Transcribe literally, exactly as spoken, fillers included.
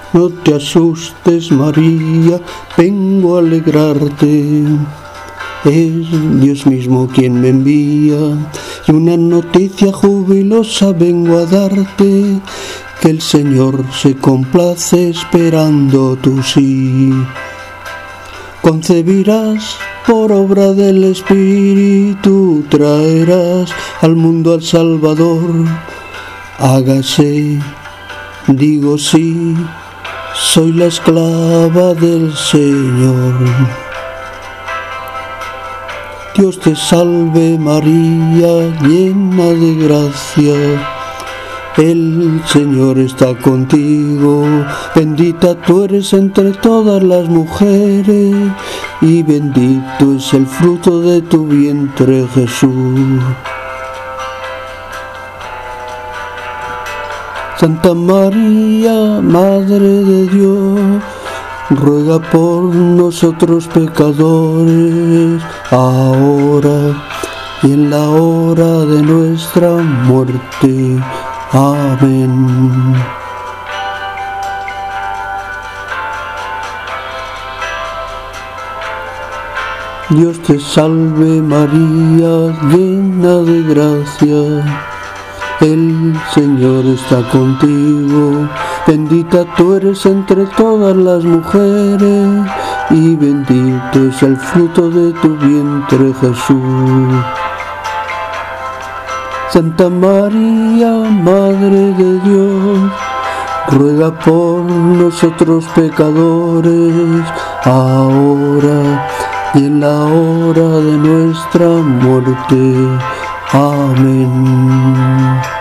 No te asustes, María, vengo a alegrarte. Es Dios mismo quien me envía, y una noticia jubilosa vengo a darte, que el Señor se complace esperando tu sí. Concebirás por obra del Espíritu, traerás al mundo al Salvador. Hágase, digo sí, soy la esclava del Señor. Dios te salve María, llena de gracia, el Señor está contigo, bendita tú eres entre todas las mujeres, y bendito es el fruto de tu vientre, Jesús. Santa María, Madre de Dios, ruega por nosotros pecadores, ahora y en la hora de nuestra muerte. Amén. Dios te salve María, llena de gracia, el Señor está contigo, bendita tú eres entre todas las mujeres, y bendito es el fruto de tu vientre, Jesús. Santa María, Madre de Dios, ruega por nosotros pecadores, ahora y en la hora de nuestra muerte. Amén.